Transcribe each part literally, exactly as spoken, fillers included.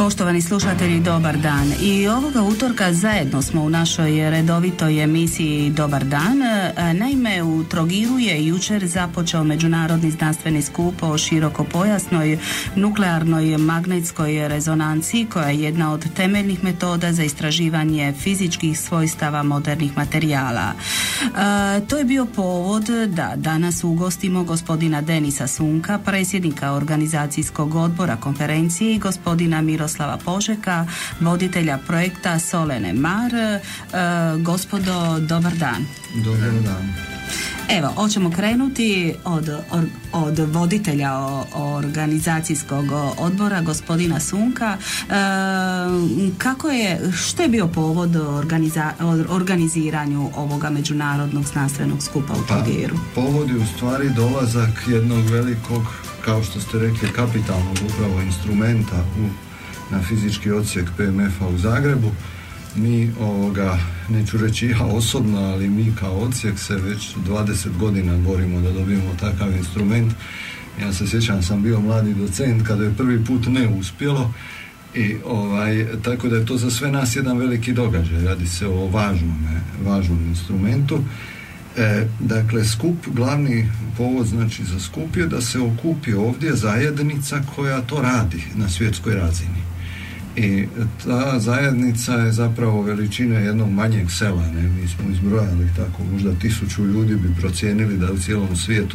Poštovani slušatelji, dobar dan. I ovoga utorka zajedno smo u našoj redovitoj emisiji Dobar dan. Naime, u Trogiru je jučer započeo međunarodni znanstveni skup o širokopojasnoj nuklearnoj magnetskoj rezonanciji, koja je jedna od temeljnih metoda za istraživanje fizičkih svojstava modernih materijala. E, to je bio povod da danas ugostimo gospodina Denisa Sunka, predsjednika organizacijskog odbora konferencije, i gospodina Miroslava Požeka, voditelja projekta Solene Mar. E, gospodo, dobar dan. Dobar dan. Evo, hoćemo krenuti od, od, od voditelja o, organizacijskog odbora, gospodina Sunka. E, kako je, što je bio povod organiza, organiziranju ovoga međunarodnog znanstvenog skupa u Trogiru? Pa, povod je u stvari dolazak jednog velikog, kao što ste rekli, kapitalnog upravo instrumenta u, na fizički odsjek P M F-a u Zagrebu. Mi ovoga, neću reći ja osobno, ali mi kao odsjek se već dvadeset godina borimo da dobijemo takav instrument. Ja se sjećam, sam bio mladi docent kada je prvi put ne uspjelo, i ovaj, tako da je to za sve nas jedan veliki događaj. Radi se o važnom, važnom instrumentu. E, dakle, skup, glavni povod znači za skup je da se okupi ovdje zajednica koja to radi na svjetskoj razini. I ta zajednica je zapravo veličina jednog manjeg sela, ne? Mi smo izbrojali tako, možda tisuću ljudi bi procijenili da u cijelom svijetu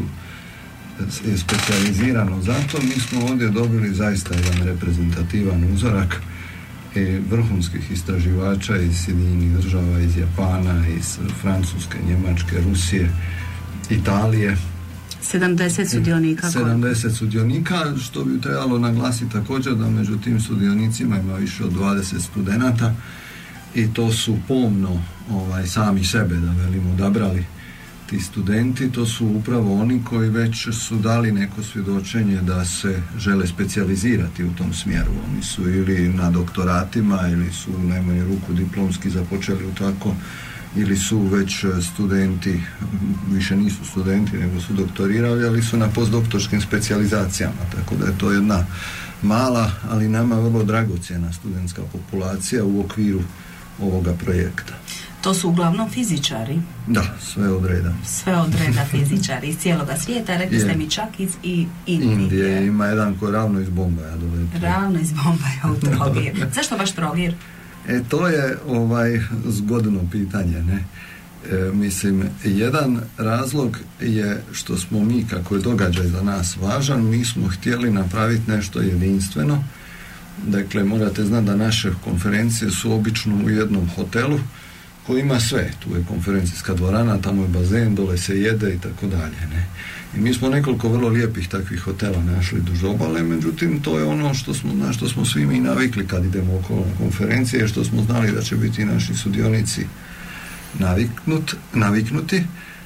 je specijalizirano za to. Mi smo ovdje dobili zaista jedan reprezentativan uzorak i vrhunskih istraživača iz Sjedinjenih Država, iz Japana, iz Francuske, Njemačke, Rusije, Italije. sedamdeset sudionika. sedamdeset sudionika, što bi trebalo naglasiti također da među tim sudionicima ima više od dvadeset studenata, i to su pomno ovaj, sami sebe, da velimo, odabrali ti studenti. To su upravo oni koji već su dali neko svjedočenje da se žele specijalizirati u tom smjeru. Oni su ili na doktoratima, ili su u najmanju ruku diplomski započeli u tako, ili su već studenti, više nisu studenti nego su doktorirali, ali su na postdoktorskim specijalizacijama, tako da je to jedna mala, ali nama vrlo dragocjena studentska populacija u okviru ovoga projekta. To su uglavnom fizičari? Da, sve od reda. Sve od reda fizičari iz cijeloga svijeta, rekli ste mi čak iz i Indije. Indije, ima jedan koji ravno iz Bombaja doletio. Ravno iz Bombaja u Trogir. Zašto baš Trogir? E, to je ovaj zgodno pitanje, ne? E, mislim, jedan razlog je što smo mi, kako je događaj za nas važan, mi smo htjeli napraviti nešto jedinstveno. Dakle, morate znati da naše konferencije su obično u jednom hotelu koji ima sve. Tu je konferencijska dvorana, tamo je bazen, dole se jede i tako dalje, ne? I mi smo nekoliko vrlo lijepih takvih hotela našli duž obale, međutim to je ono što smo, na što smo svi mi navikli kad idemo okolo na konferencije, što smo znali da će biti naši sudionici naviknut, naviknuti.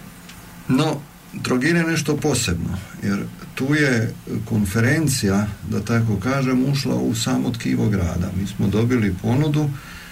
No, Trogir je nešto posebno, jer tu je konferencija, da tako kažem, ušla u samo tkivo grada. Mi smo dobili ponudu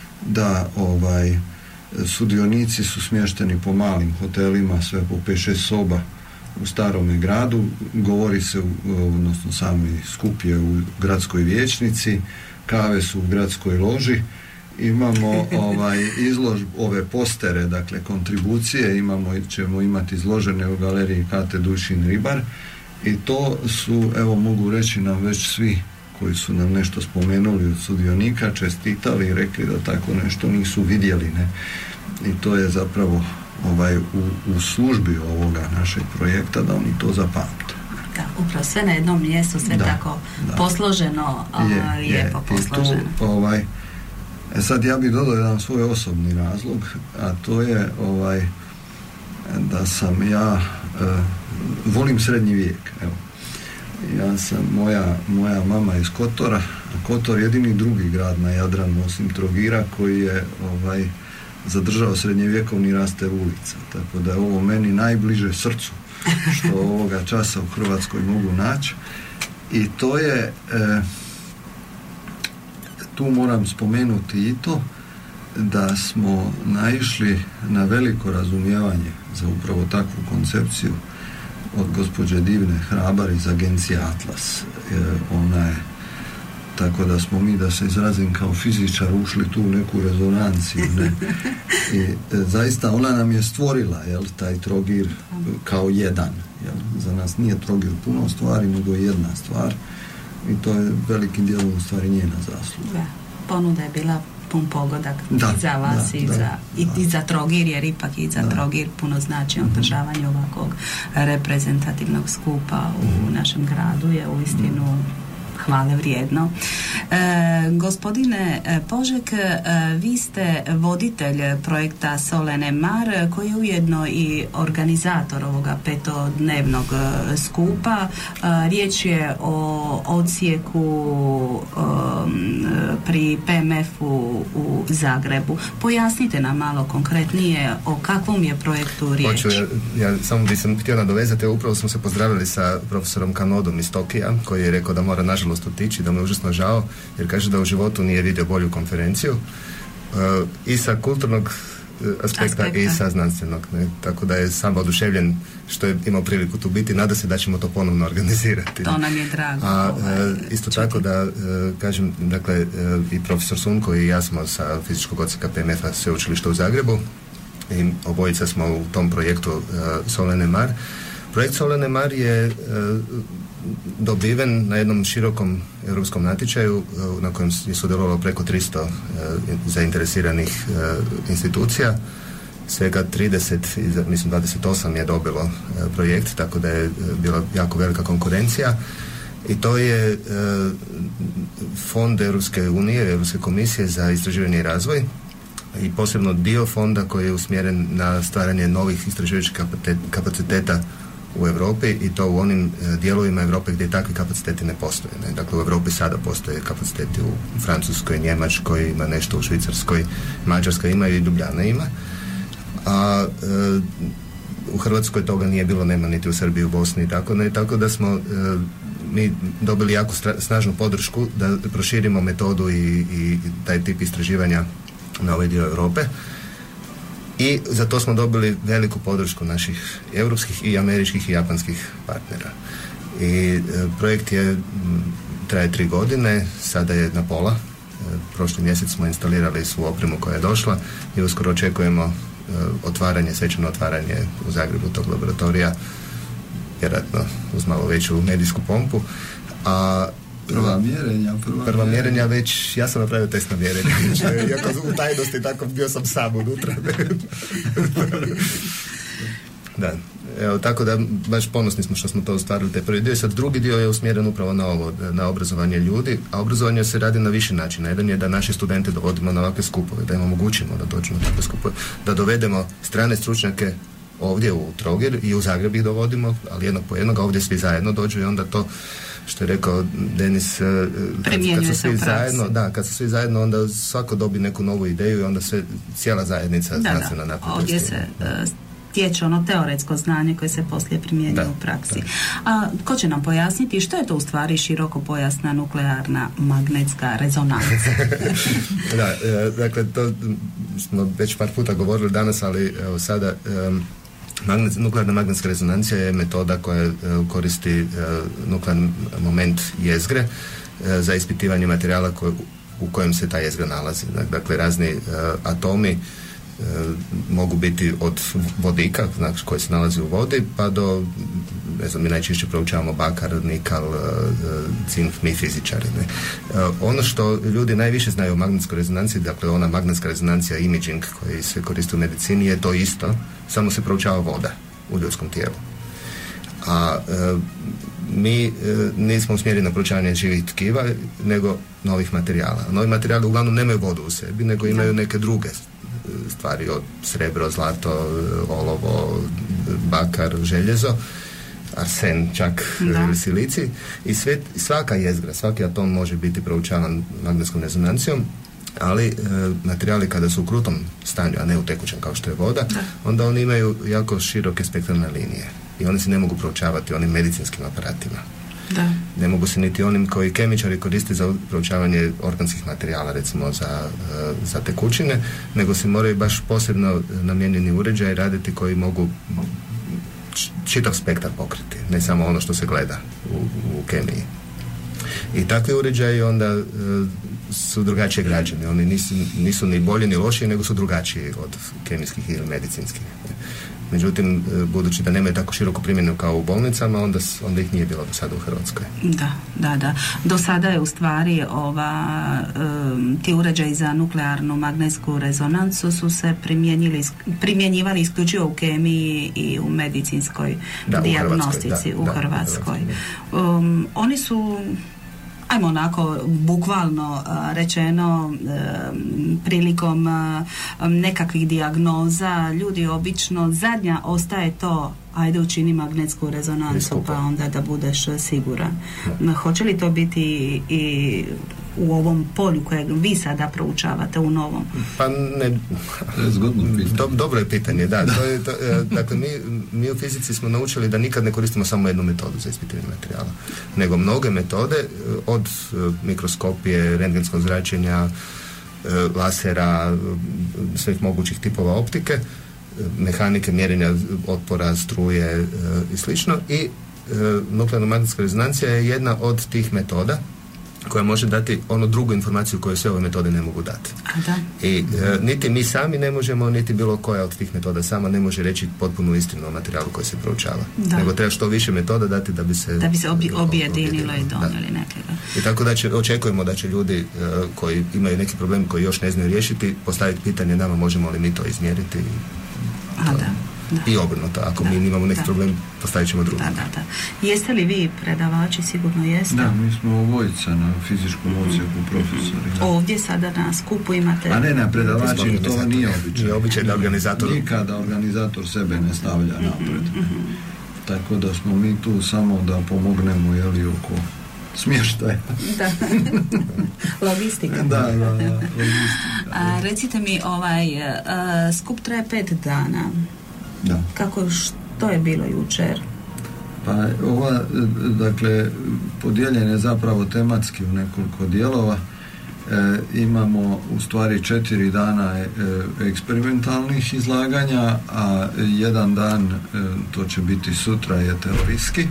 da ovaj sudionici su smješteni po malim hotelima, sve po pet šest soba u starome gradu. Govori se, odnosno sami skup je u gradskoj vijećnici, kave su u gradskoj loži, imamo ovaj izlož, ove postere, dakle kontribucije, imamo, ćemo imati izložene u galeriji Kate Dušin Ribar, i to su, evo mogu reći, nam već svi koji su nam nešto spomenuli od sudionika čestitali i rekli da tako nešto nisu vidjeli, ne? I to je zapravo ovaj, u, u službi ovoga našeg projekta da oni to zapamte. Da, upravo sve na jednom mjestu, sve da, tako da. posloženo, je, lijepo je. posloženo. Tu, ovaj, e sad ja bih dodao jedan svoj osobni razlog, a to je ovaj, da sam ja e, volim srednji vijek, evo. Ja sam, moja, moja mama iz Kotora, a Kotor je jedini drugi grad na Jadranu osim Trogira koji je ovaj, zadržao srednjevjekovni raster ulica, tako da je ovo meni najbliže srcu što ovoga časa u Hrvatskoj mogu naći. I to je e, tu moram spomenuti i to da smo naišli na veliko razumijevanje za upravo takvu koncepciju od gospođe Divne Hrabar iz agencije Atlas. E, ona je tako da smo mi, da se izrazim kao fizičar, ušli tu u neku rezonanciju, ne? I e, zaista ona nam je stvorila, jel, taj Trogir kao jedan, jel? Za nas nije Trogir puno stvari, nego jedna stvar i to je velikim dijelom u stvari njena zasluga. Da, ponuda je bila pun pogodak da, i za vas da, i, da, za, i, da. i za Trogir, jer ipak i za da. Trogir puno znači održavanje ovakvog reprezentativnog skupa u mm. našem gradu je uistinu mm. hvale vrijedno. E, gospodine Požek, e, vi ste voditelj projekta Solene Mar, koji je ujedno i organizator ovoga petodnevnog e, skupa. E, riječ je o odsjeku e, pri P M F-u u Zagrebu. Pojasnite nam malo konkretnije o kakvom je projektu riječ. Hoću, ja, ja samo bi sam htio nadovezati, upravo smo se pozdravili sa profesorom Kanodom iz Tokija, koji je rekao da mora nažalost otići, da mu je užasno žao, jer kaže da u životu nije vidio bolju konferenciju uh, i sa kulturnog aspekta, aspekta. i sa znanstvenog, ne? Tako da je sam oduševljen što je imao priliku tu biti, nada se da ćemo to ponovno organizirati. To nam je drago. A ovaj, isto čuti. Tako da uh, kažem, dakle uh, i profesor Sunko i ja smo sa fizičkog odsjeka P M F-a sveučilišta u Zagrebu i obojica smo u tom projektu uh, Solene Mar. Projekt Solene Mar je uh, dobiven na jednom širokom europskom natječaju na kojem je sudjelovalo preko tristo uh, zainteresiranih uh, institucija. Svega trideset, mislim dvadeset osam je dobilo uh, projekt, tako da je uh, bila jako velika konkurencija i to je uh, fond Europske unije, Europske komisije za istraživanje i razvoj i posebno dio fonda koji je usmjeren na stvaranje novih istraživačkih kapaciteta u Europi i to u onim e, dijelovima Europe gdje takvi kapaciteti ne postoje. Ne? Dakle, u Europi sada postoje kapaciteti u Francuskoj, Njemačkoj, ima nešto u Švicarskoj, Mađarskoj ima i Ljubljana ima. A e, u Hrvatskoj toga nije bilo, nema niti u Srbiji, u Bosni i tako, ne? Tako da smo e, mi dobili jako stra- snažnu podršku da proširimo metodu i, i taj tip istraživanja na ovaj dio Europe. I za to smo dobili veliku podršku naših europskih i američkih i japanskih partnera. I e, projekt je m, traje tri godine, sada je na pola. E, prošli mjesec smo instalirali svu opremu koja je došla i uskoro očekujemo e, otvaranje, svečano otvaranje u Zagrebu tog laboratorija, vjerojatno uz malo veću medijsku pompu. A Prva mjerenja, prva, prva mjerenja već, ja sam napravio test na mjerenje, iako u tajnosti tako bio sam sam unutra. Da, evo, tako da baš ponosni smo što smo to ostvarili te prvi dio. Sad drugi dio je usmjeren upravo na ovo, na obrazovanje ljudi, a obrazovanje se radi na više načina. Jedan je da naše studente dovodimo na ovakve skupove, da im omogućimo da dođu na takve skupove, da dovedemo strane stručnjake ovdje u Trogir i u Zagreb ih dovodimo, ali jednog po jednog, a ovdje svi zajedno dođu i onda to, što je rekao Denis, kad, kad su svi zajedno, da, kad su svi zajedno, onda svako dobi neku novu ideju i onda sve, cijela zajednica znanstvena napreduje. Ovdje se uh, stječe ono teoretsko znanje koje se poslije primjenjuje u praksi. Da. A ko će nam pojasniti što je to u stvari širokopojasna nuklearna magnetska rezonanca? Da, e, dakle, to smo već par puta govorili danas, ali evo sada um, Magnet, nuklearna magnetska rezonancija je metoda koja uh, koristi uh, nuklearni moment jezgre uh, za ispitivanje materijala koj, u kojem se ta jezgra nalazi. Dakle, razni uh, atomi uh, mogu biti od vodika, znači koji se nalazi u vodi, pa do, ne znam, mi najčešće proučavamo bakar, nikal, uh, cink, mi fizičari. Ne? Uh, ono što ljudi najviše znaju o magnetskoj rezonanciji, dakle ona magnetska rezonancija imaging koji se koristi u medicini je to isto, samo se proučava voda u ljudskom tijelu. A e, mi e, nismo usmjereni na proučavanje živih tkiva, nego novih materijala. Novi materijali uglavnom nemaju vodu u sebi, nego imaju neke druge stvari, od srebro, zlato, olovo, bakar, željezo, arsen, čak da. Silici. I sve, svaka jezgra, svaki atom može biti proučavan magnetskom rezonancijom, ali e, materijali kada su u krutom stanju, a ne u tekućem kao što je voda, da. Onda oni imaju jako široke spektralne linije i oni se ne mogu proučavati onim medicinskim aparatima. Da. Ne mogu se niti onim koji kemičari koriste za proučavanje organskih materijala, recimo za, e, za tekućine, nego se moraju baš posebno namijenjeni uređaji raditi koji mogu čitav spektar pokriti, ne samo ono što se gleda u, u kemiji. I takvi uređaji onda e, su drugačije građeni. Oni nisu, nisu ni bolji ni lošiji, nego su drugačiji od kemijskih ili medicinskih. Međutim, budući da nemaju tako široku primjenu kao u bolnicama, onda, onda ih nije bilo do sada u Hrvatskoj. Da, da, da. Do sada je u stvari ova, um, ti uređaji za nuklearnu magnetsku rezonancu su se primjenjivali isključivo u kemiji i u medicinskoj da, dijagnostici u Hrvatskoj. U Da, Hrvatskoj. Da, u Hrvatskoj. Um, oni su, ajmo onako bukvalno rečeno, prilikom nekakvih dijagnoza ljudi obično zadnja ostaje to, ajde učini magnetsku rezonancu pa onda da budeš siguran. No. Hoće li to biti i u ovom polju kojeg vi sada proučavate u novom? Pa ne, Do, dobro je pitanje, da. da. To je, to, dakle, mi, mi u fizici smo naučili da nikad ne koristimo samo jednu metodu za ispitivanje materijala, nego mnoge metode, od mikroskopije, rentgenskog zračenja, lasera, svih mogućih tipova optike, mehanike mjerenja otpora, struje e, i slično. I e, nuklearna magnetska rezonancija je jedna od tih metoda koja može dati onu drugu informaciju koju sve ove metode ne mogu dati. A da. I e, niti mi sami ne možemo, niti bilo koja od tih metoda sama ne može reći potpunu istinu o materijalu koji se proučava. Da. Nego treba što više metoda dati da bi se da bi se obje, objedinilo i donijeli nekega. I tako da će, očekujemo da će ljudi e, koji imaju neki problem koji još ne znaju riješiti, postaviti pitanje nama možemo li mi to izmjeriti. A, da, da. I obrnuto, ako da, mi imamo neki da. problem, postavit ćemo drugi. Da, da, da. Jeste li vi predavači? Sigurno jeste. Da, mi smo obojica na fizičkom odsjeku profesori. Da. Ovdje sada na skupu imate... A ne, na predavači, to nije običaj. Nije običaj da organizator... Nikada organizator sebe ne stavlja napred. Mm-hmm. Tako da smo mi tu samo da pomognemo, jeli, oko smještaja. Da. Logistika. Da, da, da. Logistika. A, recite mi, ovaj, a, skup traje pet dana. Da. Kako, što je bilo jučer? Pa ova, dakle, podijeljen je zapravo tematski u nekoliko dijelova. E, imamo u stvari četiri dana e, eksperimentalnih izlaganja, a jedan dan, e, to će biti sutra, je teorijski.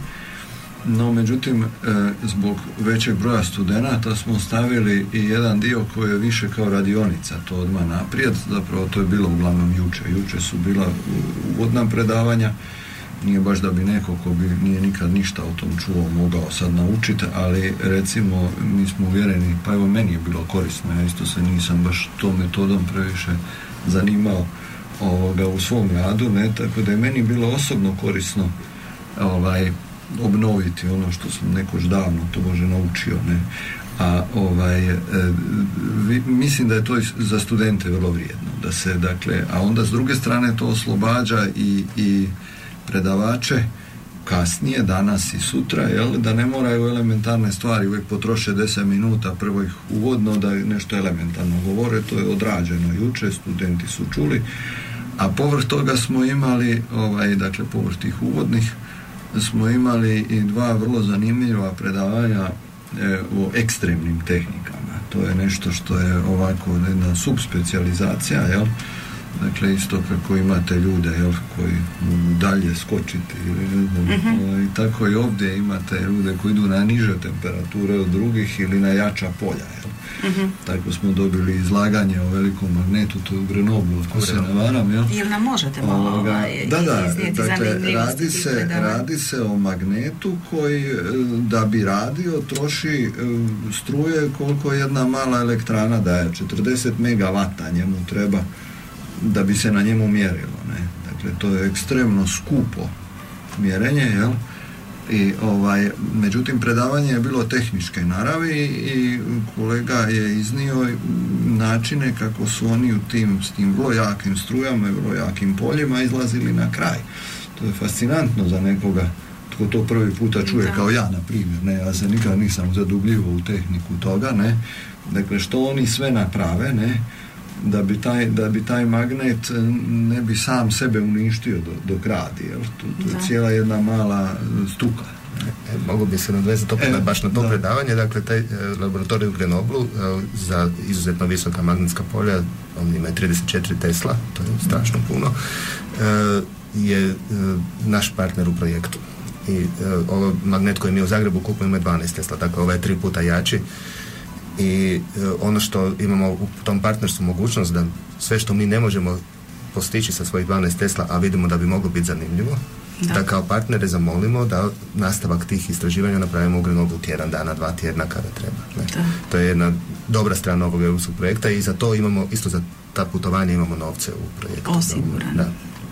No, međutim, e, zbog većeg broja studenata smo stavili i jedan dio koji je više kao radionica, to odmah naprijed, zapravo to je bilo uglavnom juče. Juče su bila uvodna predavanja, nije baš da bi neko ko bi nije nikad ništa o tom čuo mogao sad naučiti, ali recimo mi smo uvjereni, pa evo meni je bilo korisno, ja isto se nisam baš tom metodom previše zanimao ovoga u svom radu, ne, tako da je meni bilo osobno korisno ovaj obnoviti ono što sam nekoć davno to može naučio, ne. A ovaj e, vi, mislim da je to za studente vrlo vrijedno, da se, dakle, a onda s druge strane to oslobađa i, i predavače kasnije, danas i sutra, jel, da ne moraju elementarne stvari uvijek potroše deset minuta, prvo ih uvodno da nešto elementarno govore, to je odrađeno juče, studenti su čuli, a povrh toga smo imali, ovaj, dakle, povrh tih uvodnih smo imali i dva vrlo zanimljiva predavanja e, o ekstremnim tehnikama. To je nešto što je ovako jedna subspecijalizacija, jel? Dakle, isto kako imate ljude, jel, koji mogu dalje skočiti ili ne znam, mm-hmm. i tako i ovdje imate ljude koji idu na niže temperature od drugih ili na jača polja, jel? Mm-hmm. Tako smo dobili izlaganje o velikom magnetu, to je u Grenoblu, ako se ne varam, jel? Jel nam možete malo ovaj, da, da, dakle, radi se, radi se o magnetu koji, da bi radio, troši struje koliko jedna mala elektrana daje, četrdeset megavata njemu treba da bi se na njemu mjerilo, ne? Dakle, to je ekstremno skupo mjerenje, jel? I ovaj, međutim, predavanje je bilo tehničke naravi i kolega je iznio načine kako su oni u tim, s tim vrlo jakim strujama i vrlo jakim poljima izlazili na kraj. To je fascinantno za nekoga tko to prvi puta čuje, da. Kao ja, na primjer, ne, ja se nikad nisam zadubljivo u tehniku toga, ne, dakle, što oni sve naprave, ne, da bi taj, da bi taj magnet ne bi sam sebe uništio do, dok radi, jel? To, to je cijela jedna mala stuka. E, mogu bi se nadvezati opet e, baš na to da. predavanje, dakle taj e, laboratorij u Grenoblu e, za izuzetno visoka magnetska polja, on ima trideset četiri Tesla, to je strašno puno, e, je e, naš partner u projektu. i e, ovo magnet koji mi u Zagrebu kupujemo je dvanaest Tesla, dakle ovaj je tri puta jači i e, ono što imamo u tom partnerstvu mogućnost da sve što mi ne možemo postići sa svojih dvanaest Tesla, a vidimo da bi moglo biti zanimljivo, da, da kao partnere zamolimo da nastavak tih istraživanja napravimo u Grenoblu tjedan dana, dva tjedna kada treba. Ne? To je jedna dobra strana ovog europskog projekta i za to imamo, isto za ta putovanja imamo novce u projektu. Osigurano. Da.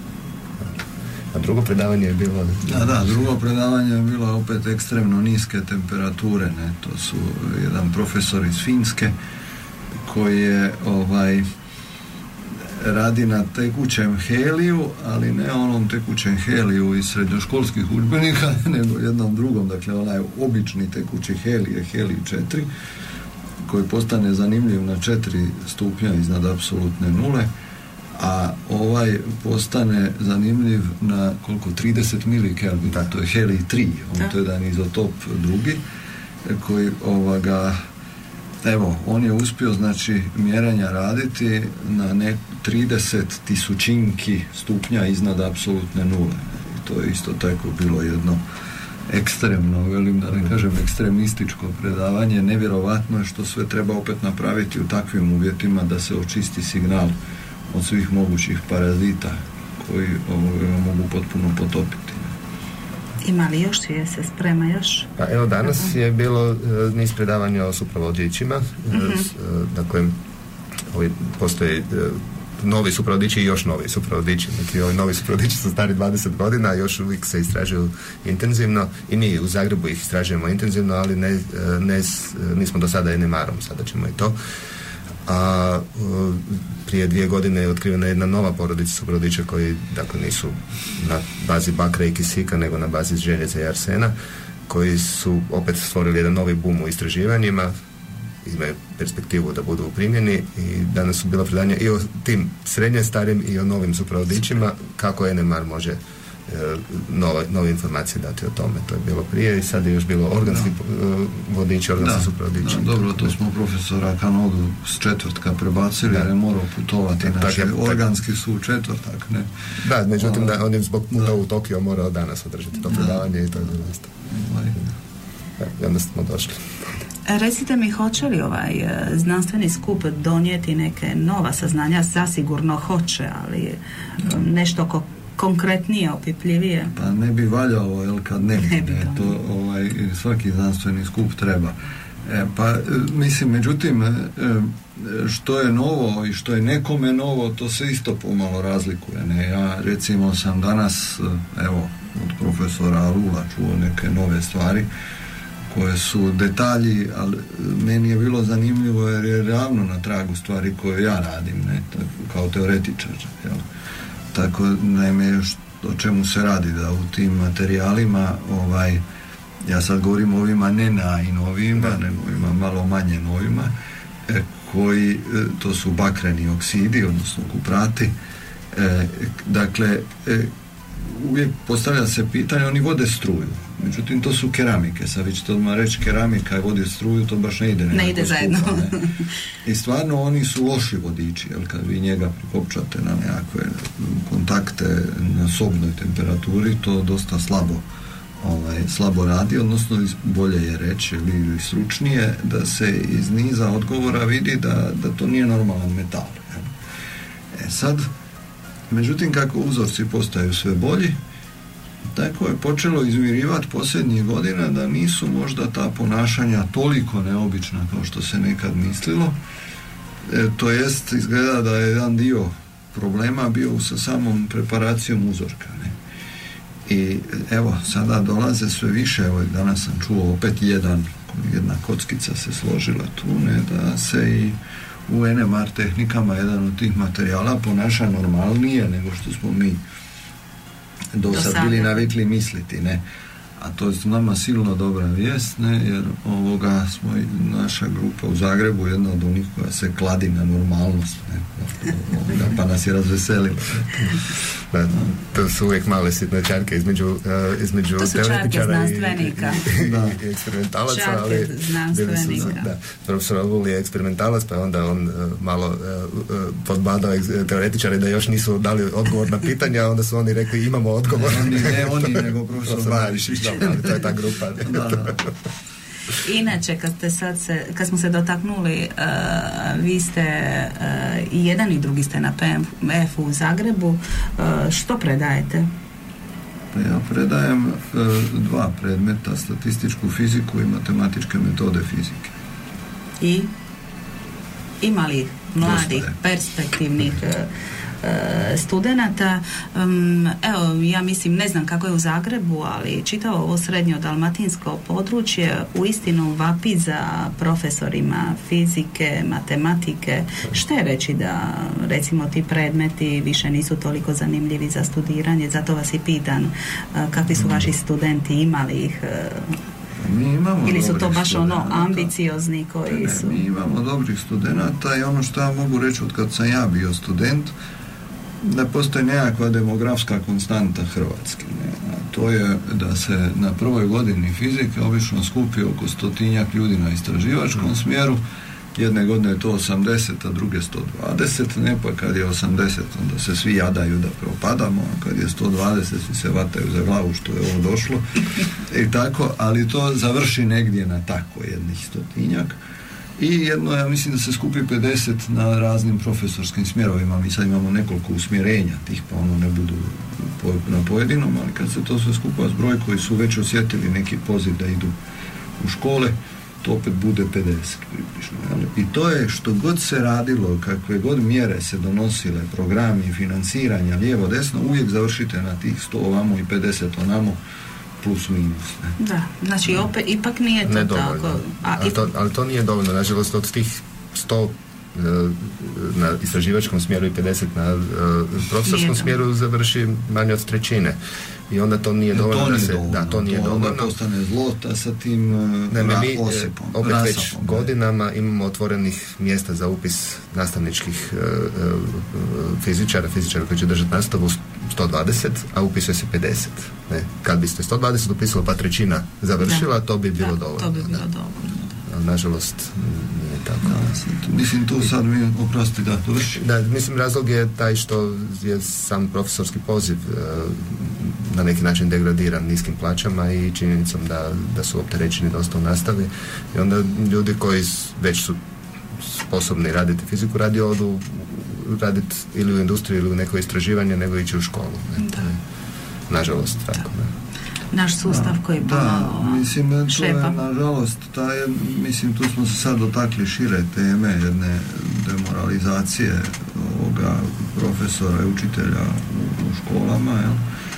A drugo predavanje je bilo... Da, da, drugo predavanje je bilo opet ekstremno niske temperature, ne, to su jedan profesor iz Finske koji je ovaj radi na tekućem heliju, ali ne onom tekućem heliju iz srednjoškolskih udžbenika, nego jednom drugom, dakle onaj obični tekući helij je helij četiri, koji postane zanimljiv na četiri stupnja iznad apsolutne nule, a ovaj postane zanimljiv na koliko, trideset milikelvina, to je helij tri, on to je jedan izotop drugi, koji ovoga, evo, on je uspio, znači, mjerenja raditi na ne trideset tisućinki stupnja iznad apsolutne nule. I to je isto tako bilo jedno ekstremno, velim da ne kažem ekstremističko predavanje. Nevjerovatno je što sve treba opet napraviti u takvim uvjetima da se očisti signal od svih mogućih parazita koji ovoga mogu potpuno potopiti. Ima li još, je se sprema još? Pa evo, danas uh-huh. je bilo uh, niz predavanja o supravodjičima. Uh-huh. Uh, dakle, ovi, postoji uh, novi supravodjiči i još novi supravodjiči. Neki ovi novi supravodjiči su stari dvadeset godina, još uvijek se istražuju intenzivno i mi u Zagrebu ih istražujemo intenzivno, ali ne, ne, nismo do sada N M R-om, sada ćemo i to. A uh, prije dvije godine je otkrivena jedna nova porodica supravodjiča koji, dakle, nisu na bazi bakra i kisika, nego na bazi željeza i arsena, koji su opet stvorili jedan novi boom u istraživanjima, imaju perspektivu da budu u primjeni i danas su bila predanja i o tim srednje starim i o novim supravodjičima, kako N M R može nove, nove informacije dati o tome. To je bilo prije i sad je još bilo organski da. vodiči, organski supravodjiči. Da, dobro, to smo profesora Kanodu s četvrtka prebacili, da. jer je morao putovati, znači organski su u četvrtak, ne? Da, međutim, da, on je zbog puta u Tokio morao danas održati to predavanje i to je bilo isto. I onda smo došli. Recite mi, hoće li ovaj znanstveni skup donijeti neke nova saznanja? Zasigurno hoće, ali nešto ko konkretnije, opipljivije? Pa ne bi valjalo, jel, kad ne bi, ne bi ne, to, ovaj, svaki znanstveni skup treba. E, pa, mislim, međutim, što je novo i što je nekome novo, to se isto pomalo razlikuje, ne? Ja, recimo, sam danas, evo, od profesora Arula čuo neke nove stvari, koje su detalji, ali meni je bilo zanimljivo jer je ravno na tragu stvari koje ja radim, ne, kao teoretičar, jel? Tako, naime, o čemu se radi, da u tim materijalima, ovaj, ja sad govorim o ovima ne najnovijima, nego ovima malo manje novima, e, koji, to su bakreni oksidi, odnosno kuprati, e, dakle, e, uvijek postavlja se pitanje, oni vode struju, međutim to su keramike, sad vi ćete odmah reći keramika vodi struju, to baš ne ide, ne ide zajedno. Ne. I stvarno oni su loši vodiči, jer kad vi njega prikopčate na nekakve kontakte na sobnoj temperaturi, to dosta slabo ovaj, slabo radi, odnosno bolje je reći ili stručnije, da se iz niza odgovora vidi da, da to nije normalan metal. E sad, međutim, kako uzorci postaju sve bolji, tako je počelo izvirivati posljednjih godina da nisu možda ta ponašanja toliko neobična kao što se nekad mislilo. E, to jest, izgleda da je jedan dio problema bio sa samom preparacijom uzorka. Ne? I evo, sada dolaze sve više, evo danas sam čuo opet jedan, jedna kockica se složila tu, ne, da se i u N M R tehnikama jedan od tih materijala ponaša normalnije nego što smo mi do sad bili navikli misliti, ne. A to je nama silno dobra vijest, ne, jer ovoga smo, naša grupa u Zagrebu jedna od onih koja se kladi na normalnost, ne, ovoga, pa nas je razveselilo. Da, to su uvijek male sitne čarke između, uh, između to su čarke znanstvenika. I, da. i eksperimentalaca, čarke ali znanstvenika. Su, da, profesor Avul je eksperimentalac, pa onda on uh, malo uh, uh, podbadao teoretičare da još nisu dali odgovor na pitanja, onda su oni rekli imamo odgovor. Ne, oni, ne oni, nego profesor Marišić. Dobro, to je ta grupa. Da, da. Inače, kad, ste sad se, kad smo se dotaknuli, uh, vi ste uh, i jedan i drugi ste na P M F u Zagrebu. Uh, što predajete? Ja predajem uh, dva predmeta, statističku fiziku i matematičke metode fizike. I ima li mladih, Dosta je. perspektivnih uh, studenata? Um, evo, ja mislim, ne znam kako je u Zagrebu, ali čitavo ovo srednjo dalmatinsko područje uistinu vapi za profesorima fizike, matematike. Što je reći da, recimo, ti predmeti više nisu toliko zanimljivi za studiranje? Zato vas i pitam, uh, kakvi su vaši studenti, imali ih? Uh, Mi imamo ili su to baš studenata. ono ambiciozni koji ne, su... Mi imamo dobrih studenata i ono što ja mogu reći od kad sam ja bio student, da postoji nekakva demografska konstanta Hrvatske. Ne? A to je da se na prvoj godini fizike obično skupi oko stotinjak ljudi na istraživačkom smjeru. Jedne godine je to osamdeset, a druge sto dvadeset, ne, pa kad je osamdeset onda se svi jadaju da propadamo, a kad je sto dvadeset svi se vataju za glavu što je ovo došlo i tako, ali to završi negdje na tako jednih stotinjak. I jedno, ja mislim da se skupi pedeset na raznim profesorskim smjerovima. Mi sad imamo nekoliko usmjerenja tih, pa ono ne budu po, na pojedinom, ali kad se to sve skupa zbroj koji su već osjetili neki poziv da idu u škole, to opet bude pedeset približno. I to je što god se radilo, kakve god mjere se donosile, programi, financiranja, lijevo, desno, uvijek završite na tih sto ovamo i pedeset onamo, plus minus. Ne? Da, znači opet, ipak nije to ne tako. dovoljno. A, ali, to, ali to nije dovoljno, nažalost, od tih sto na istraživačkom smjeru i pedeset na uh, profesorskom smjeru završi manje od trećine. I onda to nije dovoljno to da nije se... dovoljno. Da, to nije to dovoljno. Onda postane zlota sa tim uh, ne, ra- mi, osipom. opet rasapom, već ne. godinama imamo otvorenih mjesta za upis nastavničkih uh, uh, fizičara, fizičara koji će držati nastavu sto dvadeset, a upisuje se pedeset. Ne? Kad biste sto dvadeset upisalo pa trećina završila, da. to bi bilo da, dovoljno. To bi bilo da. dovoljno. Nažalost, nije tako. Da, mislim, tu sad mi, oprosti, da, to vrši. Da, mislim, razlog je taj što je sam profesorski poziv e, na neki način degradiran niskim plaćama i činjenicom da, da su opterećeni dosta u nastavi. I onda ljudi koji već su sposobni raditi fiziku, radi odu raditi ili u industriji ili u neko istraživanje, nego ići u školu. Ne? Da. Nažalost, tako. Ne? Naš sustav da, koji da, pomalo mislim, to šepa. je, nažalost, ta je, mislim, tu smo se sad dotakli šire teme jedne demoralizacije ovoga profesora i učitelja u, u školama, jel?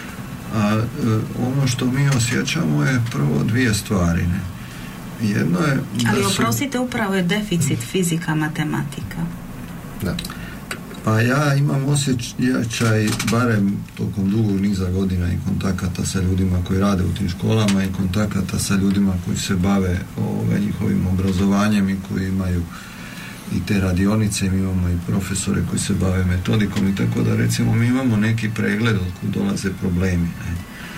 A e, ono što mi osjećamo je prvo dvije stvari, ne? Jedno je... Ali da su, oprostite, upravo je deficit fizika, matematika. Da. Pa ja imam osjećaj, barem tokom dugog niza godina i kontakata sa ljudima koji rade u tim školama i kontakata sa ljudima koji se bave ovoga, njihovim obrazovanjem i koji imaju i te radionice, mi imamo i profesore koji se bave metodikom i tako da, recimo, mi imamo neki pregled od kud dolaze problemi. Ne?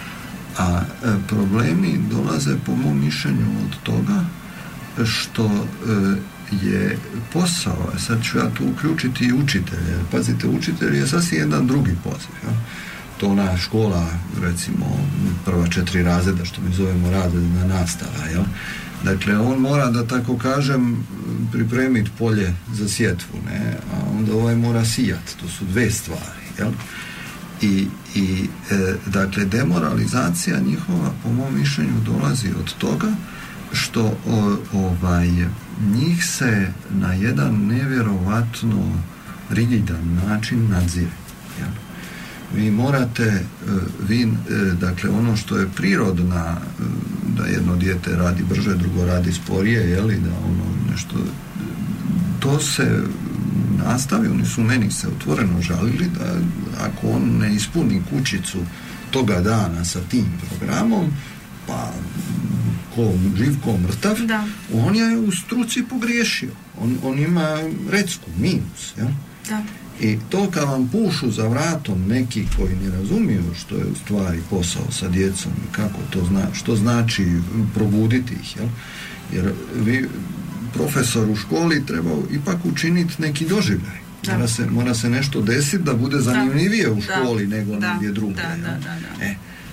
A e, problemi dolaze, po mom mišljenju, od toga što e, je posao, sad ću ja tu uključiti i učitelje. Pazite, učitelj je sasvim jedan drugi poziv. Ja? To ona škola, recimo, prva četiri razreda, što mi zovemo razredna nastava. Ja? Dakle, on mora, da tako kažem, pripremiti polje za sjetvu, ne? A onda ovaj mora sijati. To su dve stvari. Ja? I, i e, dakle, demoralizacija njihova, po mom mišljenju, dolazi od toga što o, ovaj, njih se na jedan nevjerovatno rigidan način nadzire. Ja? Vi morate, vi, dakle, ono što je prirodna, da jedno dijete radi brže, drugo radi sporije, jeli, da ono nešto, to se nastavi, oni su meni se otvoreno žalili da ako on ne ispuni kućicu toga dana sa tim programom, pa ko živ, ko mrtav, da. On je u struci pogriješio. On, on ima recku, minus. Ja? Da. I to kad vam pušu za vratom neki koji ne razumiju što je u stvari posao sa djecom i kako to zna, što znači probuditi ih. Ja? Jer vi, profesor u školi, treba ipak učiniti neki doživljaj. Mora se, mora se nešto desiti da bude zanimljivije da. u školi da. nego da. negdje drugdje. Da, da, da, da. E,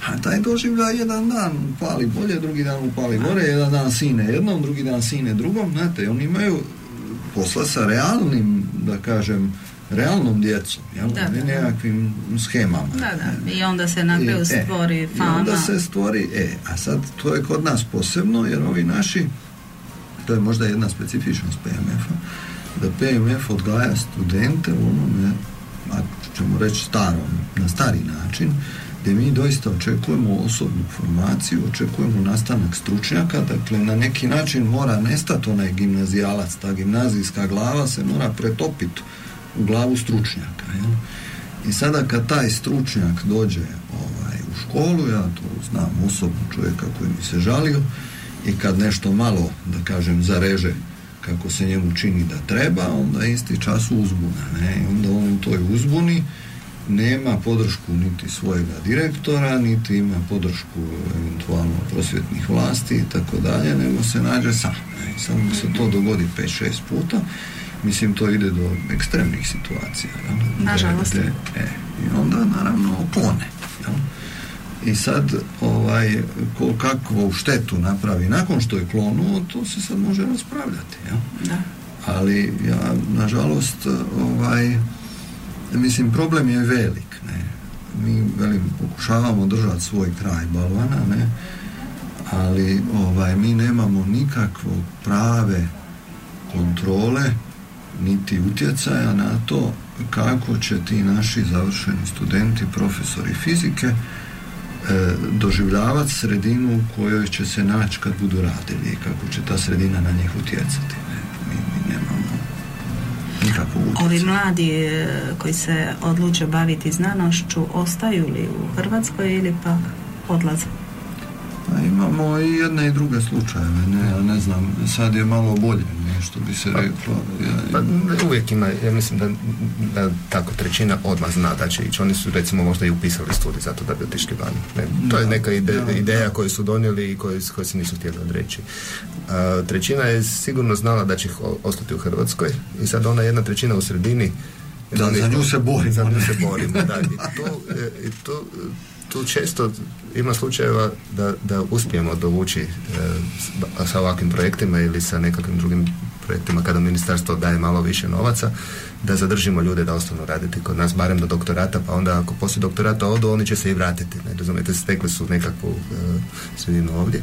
A taj doživljaj jedan dan upali bolje, drugi dan upali gore, jedan dan sine jednom, drugi dan sine drugom, znate, oni imaju posla sa realnim, da kažem, realnom djecom, jel? Da, ne nekakvim schemama. Da, da, i onda se na kraju stvori e, fama. I onda se stvori, e, a sad to je kod nas posebno, jer ovi naši, to je možda jedna specifičnost P M F-a, da P M F odgaja studente u onome, ako ćemo reći starom, na stari način, gdje mi doista očekujemo osobnu formaciju, očekujemo nastanak stručnjaka, dakle na neki način mora nestati onaj gimnazijalac, ta gimnazijska glava se mora pretopiti u glavu stručnjaka. Jel? I sada kad taj stručnjak dođe ovaj, u školu, ja to znam osobno čovjeka koji mi se žalio, i kad nešto malo, da kažem, zareže kako se njemu čini da treba, onda isti čas uzbuna. Ne? Onda on u toj uzbuni nema podršku niti svojega direktora, niti ima podršku eventualno prosvjetnih vlasti i tako dalje, nego se nađe sam. Ne? I samo se to dogodi pet šest puta, mislim to ide do ekstremnih situacija. Jel? Nažalost. E, I onda naravno klone. Jel? I sad ovaj, ko kakvu štetu napravi nakon što je klonuo, to se sad može raspravljati. Jel? Da. Ali ja, nažalost, ovaj, mislim, problem je velik. Ne? Mi, velim, pokušavamo držati svoj kraj balvana, ne? Ali ovaj, mi nemamo nikakve prave kontrole niti utjecaja na to kako će ti naši završeni studenti, profesori fizike doživljavati sredinu u kojoj će se naći kad budu radili i kako će ta sredina na njih utjecati. Mi, mi nemamo nikakvu utjecaju. Ovi mladi koji se odluče baviti znanošću ostaju li u Hrvatskoj ili pak odlaze? Pa imamo i jedne i druge slučajeve, ne, ne znam, sad je malo bolje, što bi se pa, reklo. Ja, pa uvijek ima, ja mislim da, da tako trećina odmah zna da će ići. Oni su recimo možda i upisali studij zato da bi otišli van. Ne, to je neka ide, da, ideja da. koju su donijeli i koju, koju se nisu htjeli odreći. A, trećina je sigurno znala da će ostati u Hrvatskoj i sad ona jedna trećina u sredini. Da, za nju se borimo. Za nju se borimo, da. I tu, i tu, tu često ima slučajeva da, da uspijemo dovući e, sa ovakvim projektima ili sa nekakvim drugim projektima kada ministarstvo daje malo više novaca, da zadržimo ljude da ostanu raditi kod nas, barem do doktorata, pa onda ako poslije doktorata odu, oni će se i vratiti. Ne razumijete, stekli su nekakvu e, sredinu ovdje.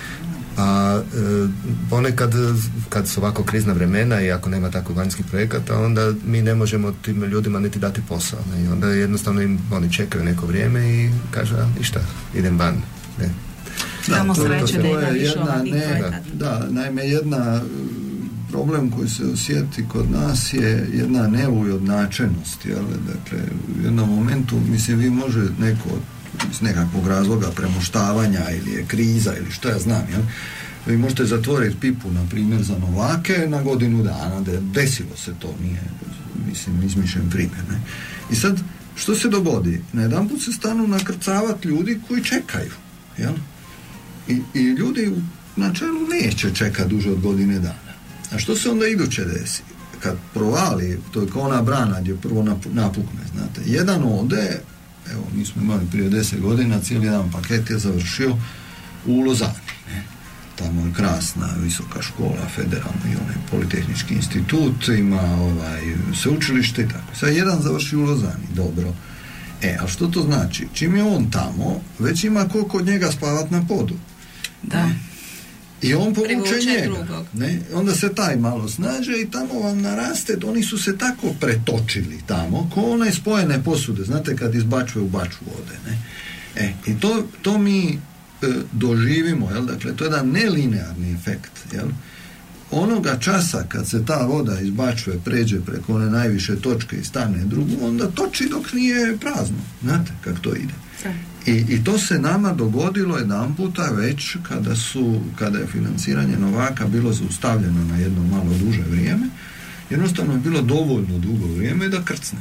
A e, ponekad kad su ovako krizna vremena i ako nema takvih vanjskih projekata, onda mi ne možemo tim ljudima niti dati posao, ne? I onda jednostavno im oni čekaju neko vrijeme i kažu ništa, idem van, ne. Da, to, sreće, to je jedna ne, da, da, naime jedna problem koji se osjeti kod nas je jedna neujednačenost, jel? Dakle, u jednom momentu, mislim, vi može neko iz nekakvog razloga premoštavanja ili je kriza ili što ja znam, jel? Vi možete zatvoriti pipu, na primjer, za novake na godinu dana, da desilo se to, nije, mislim, izmišljen primjer, ne? I sad, što se dogodi? Najedanput se stanu nakrcavati ljudi koji čekaju, jel? I, i ljudi u načelu neće čekati duže od godine dana. A što se onda iduće desi? Kad provali, to je kao ona brana gdje prvo napukne, znate. Jedan ode, evo, mi smo imali prije deset godina, cijeli jedan paket je završio u Lozani, ne? Tamo je krasna visoka škola, federalna i onaj politehnički institut, ima ovaj sveučilište i tako. Sad jedan završi u Lozani, dobro. E, a što to znači? Čim je on tamo, već ima ko kod njega spavat na podu. Da. Ne? I on povuče Privuče njega. Ne? Onda se taj malo snaže i tamo vam naraste, oni su se tako pretočili tamo, ko one spojene posude, znate kad izbačuje u baču vode. Ne? E, i to, to mi e, doživimo, jel? Dakle, to je jedan nelinearni efekt, jel? Onoga časa kad se ta voda izbačuje, pređe preko one najviše točke i stane drugu, onda toči dok nije prazno. Znate kako to ide. I, i to se nama dogodilo jedan puta već kada su, kada je financiranje novaka bilo zaustavljeno na jedno malo duže vrijeme. Jednostavno je bilo dovoljno dugo vrijeme da krcne.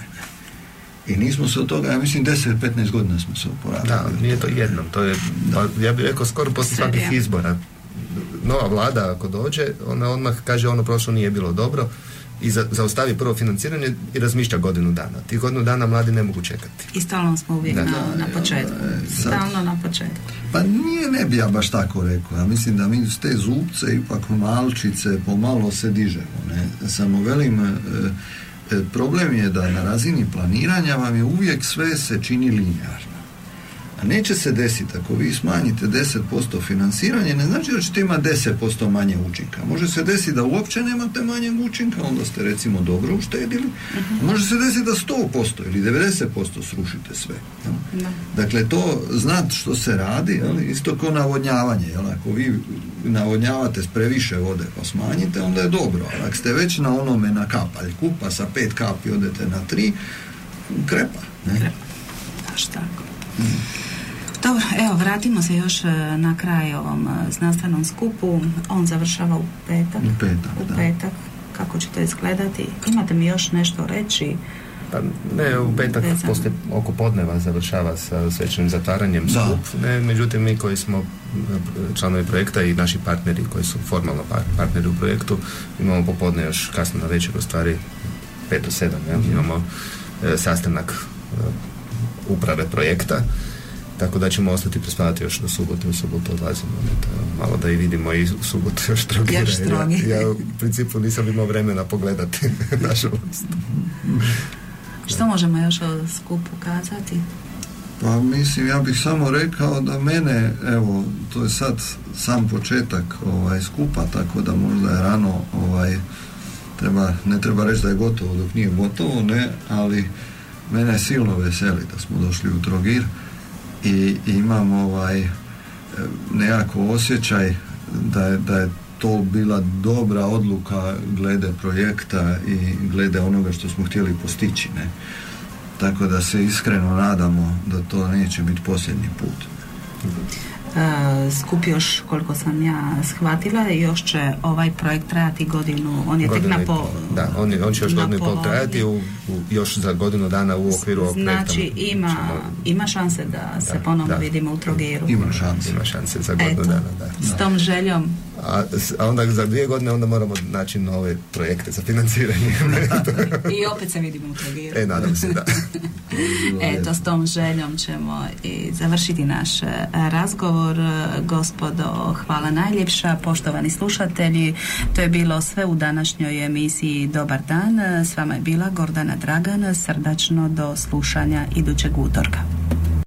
I nismo se od toga, ja mislim, deset do petnaest godina smo se oporavili. Da, nije to jednom, to je, ja bih rekao, skoro poslije svakih izbora. Nova vlada ako dođe, ona odmah kaže ono prošlo nije bilo dobro, i za, zaustavi prvo financiranje i razmišlja godinu dana. Tih godinu dana mladi ne mogu čekati. I stalno smo uvijek na, na početku. Stalno na početku. Pa nije, ne bi ja baš tako rekao. Ja mislim da mi s te zupce ipak malčice pomalo se dižemo. Ne? Samo velim, e, e, problem je da na razini planiranja vam je uvijek sve se čini linearno. A neće se desiti, ako vi smanjite deset posto financiranje, ne znači da ćete imati deset posto manje učinka. Može se desiti da uopće nemate manjeg učinka, onda ste recimo dobro uštedili. Uh-huh. Može se desiti da sto posto ili devedeset posto srušite sve. Uh-huh. Dakle, to znat što se radi, jel? Isto kao navodnjavanje. Jel? Ako vi navodnjavate s previše vode pa smanjite, onda je dobro. Ali ako ste već na onome na kapaljku, pa sa pet kapi odete na tri, krepa. Ne? Krepa. Baš tako. Hmm. Dobro, evo, vratimo se još na kraj ovom znanstvenom skupu. On završava u petak. U petak, u da. petak. Kako će to izgledati? Imate mi još nešto reći? Pa ne, u petak poslije oko podneva završava sa svečanim zatvaranjem skup. Ne, međutim, mi koji smo članovi projekta i naši partneri koji su formalno partneri u projektu, imamo popodne još kasno na večer, u stvari pet do sedam, ja? mm-hmm. imamo e, sastanak e, uprave projekta. Tako da ćemo ostati prespavati još do subote, u subotu odlazimo. Malo da i vidimo i u subotu još Trogir. Ja, ja u principu nisam imao vremena pogledati nažalost. Što možemo još o skupu kazati? Pa mislim, ja bih samo rekao da mene, evo, to je sad sam početak ovaj, skupa, tako da možda je rano, ovaj, treba, ne treba reći da je gotovo dok nije gotovo, ne, ali mene silno veseli da smo došli u Trogir i imam ovaj nekako osjećaj da je, da je to bila dobra odluka glede projekta i glede onoga što smo htjeli postići, ne? Tako da se iskreno nadamo da to neće biti posljednji put. Skup još, koliko sam ja shvatila, još će ovaj projekt trajati godinu, on je godinu tek na pol. Da, on, je, on će još godinu i pol trajati, u, u, još za godinu dana u okviru ovog projekta. Znači ima, ćemo, ima šanse da, da se ponovno da, vidimo u Trogiru. Ima šanse. Ima šanse za godinu Eto, dana, da. S tom željom. A, a onda za dvije godine onda moramo naći nove projekte za financiranje. I opet se vidimo u Trogiru. E, nadam se, da. Eto, s tom željom ćemo i završiti naš razgovor. Gospodo, hvala najljepša. Poštovani slušatelji, to je bilo sve u današnjoj emisiji Dobar dan. S vama je bila Gordana Dragan. Srdačno do slušanja idućeg utorka.